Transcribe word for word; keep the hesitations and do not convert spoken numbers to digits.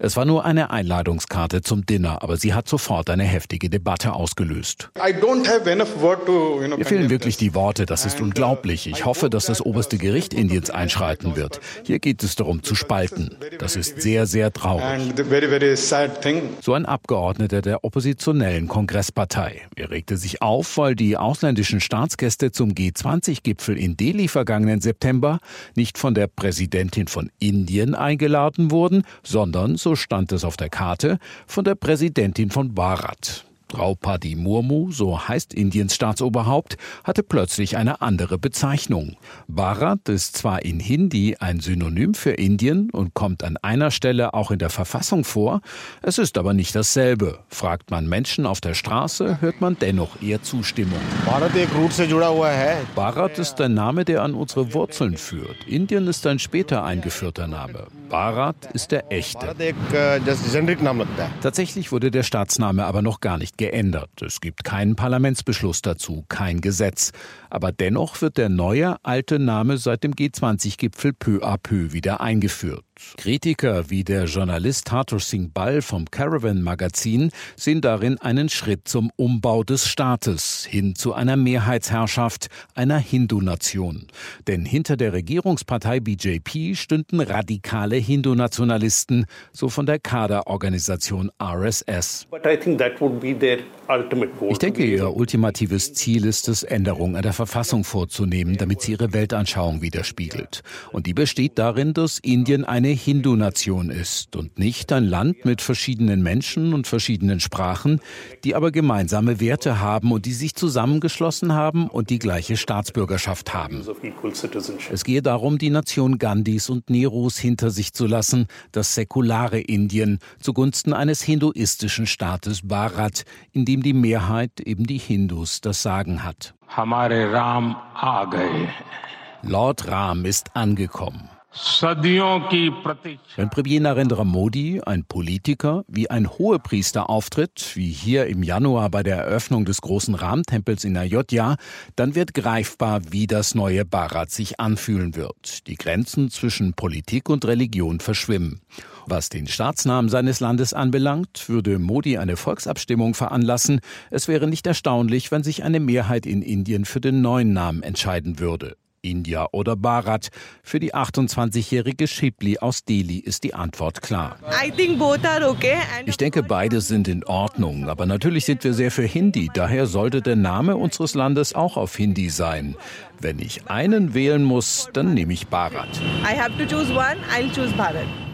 Es war nur eine Einladungskarte zum Dinner, aber sie hat sofort eine heftige Debatte ausgelöst. Mir fehlen wirklich die Worte, das ist unglaublich. Ich hoffe, dass das oberste Gericht Indiens einschreiten wird. Hier geht es darum zu spalten. Das ist sehr, sehr traurig. So ein Abgeordneter der oppositionellen Kongresspartei. Er regte sich auf, weil die ausländischen Staatsgäste zum G zwanzig Gipfel in Delhi vergangenen September nicht von der Präsidentin von Indien eingeladen wurden, sondern, so stand es auf der Karte, von der Präsidentin von Bharat. Draupadi Murmu, so heißt Indiens Staatsoberhaupt, hatte plötzlich eine andere Bezeichnung. Bharat ist zwar in Hindi ein Synonym für Indien und kommt an einer Stelle auch in der Verfassung vor, es ist aber nicht dasselbe. Fragt man Menschen auf der Straße, hört man dennoch eher Zustimmung. Bharat ist ein Name, der an unsere Wurzeln führt. Indien ist ein später eingeführter Name. Bharat ist der echte. Tatsächlich wurde der Staatsname aber noch gar nicht geändert. Es gibt keinen Parlamentsbeschluss dazu, kein Gesetz. Aber dennoch wird der neue, alte Name seit dem G zwanzig Gipfel peu à peu wieder eingeführt. Kritiker wie der Journalist Thakur Singh Bal vom Caravan Magazin sehen darin einen Schritt zum Umbau des Staates hin zu einer Mehrheitsherrschaft, einer Hindu-Nation. Denn hinter der Regierungspartei B J P stünden radikale Hindu-Nationalisten, so von der Kaderorganisation R S S. Ich denke, ihr ultimatives Ziel ist es, Änderungen an der Verfassung vorzunehmen, damit sie ihre Weltanschauung widerspiegelt. Und die besteht darin, dass Indien eine Hindu-Nation ist und nicht ein Land mit verschiedenen Menschen und verschiedenen Sprachen, die aber gemeinsame Werte haben und die sich zusammengeschlossen haben und die gleiche Staatsbürgerschaft haben. Es gehe darum, die Nation Gandhis und Nehrus hinter sich zu lassen, das säkulare Indien, zugunsten eines hinduistischen Staates Bharat, in dem die Mehrheit, eben die Hindus, das Sagen hat. Lord Ram ist angekommen. Wenn Premier Narendra Modi, ein Politiker, wie ein Hohepriester auftritt, wie hier im Januar bei der Eröffnung des großen Ram-Tempels in Ayodhya, dann wird greifbar, wie das neue Bharat sich anfühlen wird. Die Grenzen zwischen Politik und Religion verschwimmen. Was den Staatsnamen seines Landes anbelangt, würde Modi eine Volksabstimmung veranlassen. Es wäre nicht erstaunlich, wenn sich eine Mehrheit in Indien für den neuen Namen entscheiden würde. India oder Bharat? Für die achtundzwanzigjährige Shibli aus Delhi ist die Antwort klar. Ich denke, beide sind in Ordnung, aber natürlich sind wir sehr für Hindi. Daher sollte der Name unseres Landes auch auf Hindi sein. Wenn ich einen wählen muss, dann nehme ich Bharat. I have to choose one, I'll choose Bharat.